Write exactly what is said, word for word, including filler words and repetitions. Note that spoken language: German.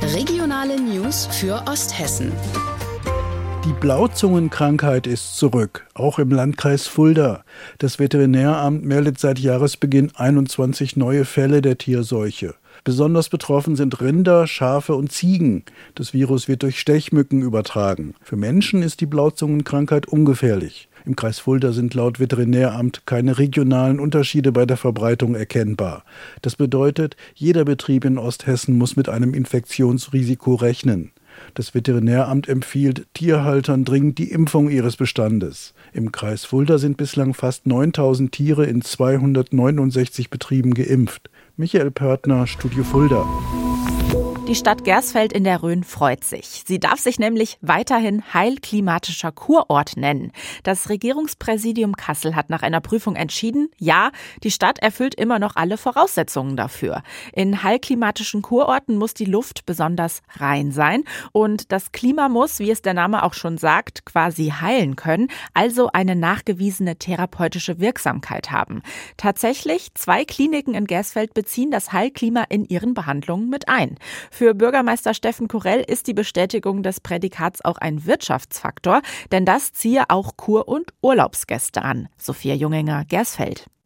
Regionale News für Osthessen. Die Blauzungenkrankheit ist zurück, auch im Landkreis Fulda. Das Veterinäramt meldet seit Jahresbeginn einundzwanzig neue Fälle der Tierseuche. Besonders betroffen sind Rinder, Schafe und Ziegen. Das Virus wird durch Stechmücken übertragen. Für Menschen ist die Blauzungenkrankheit ungefährlich. Im Kreis Fulda sind laut Veterinäramt keine regionalen Unterschiede bei der Verbreitung erkennbar. Das bedeutet, jeder Betrieb in Osthessen muss mit einem Infektionsrisiko rechnen. Das Veterinäramt empfiehlt Tierhaltern dringend die Impfung ihres Bestandes. Im Kreis Fulda sind bislang fast neuntausend Tiere in zweihundertneunundsechzig Betrieben geimpft. Michael Pörtner, Studio Fulda. Die Stadt Gersfeld in der Rhön freut sich. Sie darf sich nämlich weiterhin heilklimatischer Kurort nennen. Das Regierungspräsidium Kassel hat nach einer Prüfung entschieden, ja, die Stadt erfüllt immer noch alle Voraussetzungen dafür. In heilklimatischen Kurorten muss die Luft besonders rein sein und das Klima muss, wie es der Name auch schon sagt, quasi heilen können, also eine nachgewiesene therapeutische Wirksamkeit haben. Tatsächlich, zwei Kliniken in Gersfeld beziehen das Heilklima in ihren Behandlungen mit ein. Für Bürgermeister Steffen Kurell ist die Bestätigung des Prädikats auch ein Wirtschaftsfaktor, denn das ziehe auch Kur- und Urlaubsgäste an. Sophia Junginger, Gersfeld.